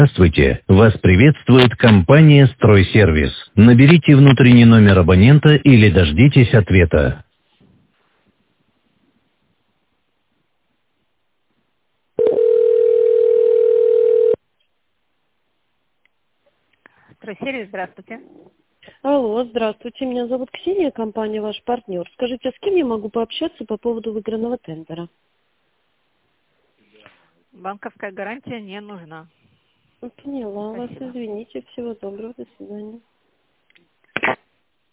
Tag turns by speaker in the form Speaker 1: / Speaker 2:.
Speaker 1: Здравствуйте! Вас приветствует компания «Стройсервис». Наберите внутренний номер абонента или дождитесь ответа.
Speaker 2: Стройсервис, здравствуйте.
Speaker 3: Алло, здравствуйте, меня зовут Ксения, компания «Ваш партнер». Скажите, а с кем я могу пообщаться по поводу выигранного тендера?
Speaker 2: Банковская гарантия не нужна.
Speaker 3: Поняла вас,
Speaker 2: Спасибо.
Speaker 3: извините, всего доброго, до свидания.